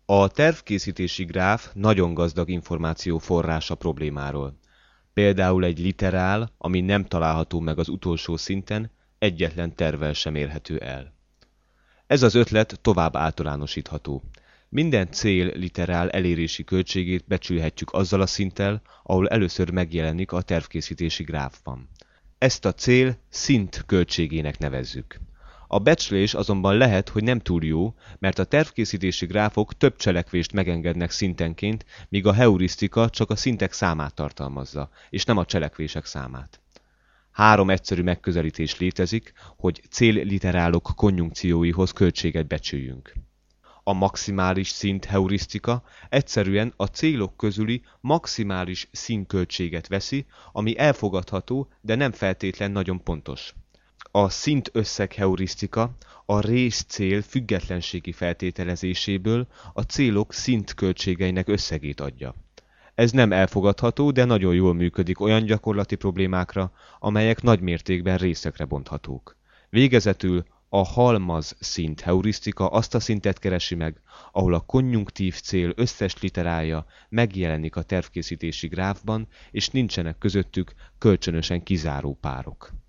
A tervkészítési gráf nagyon gazdag információ forrása problémáról. Például egy literál, ami nem található meg az utolsó szinten, egyetlen tervvel sem érhető el. Ez az ötlet tovább általánosítható. Minden cél literál elérési költségét becsülhetjük azzal a szinttel, ahol először megjelenik a tervkészítési gráfban. Ezt a cél szint költségének nevezzük. A becslés azonban lehet, hogy nem túl jó, mert a tervkészítési gráfok több cselekvést megengednek szintenként, míg a heurisztika csak a szintek számát tartalmazza, és nem a cselekvések számát. 3 egyszerű megközelítés létezik, hogy célliterálok konjunkcióihoz költséget becsüljünk. A maximális szint heurisztika egyszerűen a célok közüli maximális színköltséget veszi, ami elfogadható, de nem feltétlen nagyon pontos. A szintösszeg heurisztika a részcél függetlenségi feltételezéséből a célok szintköltségeinek összegét adja. Ez nem elfogadható, de nagyon jól működik olyan gyakorlati problémákra, amelyek nagy mértékben részekre bonthatók. Végezetül a halmaz szint heurisztika azt a szintet keresi meg, ahol a konjunktív cél összes literája megjelenik a tervkészítési gráfban, és nincsenek közöttük kölcsönösen kizáró párok.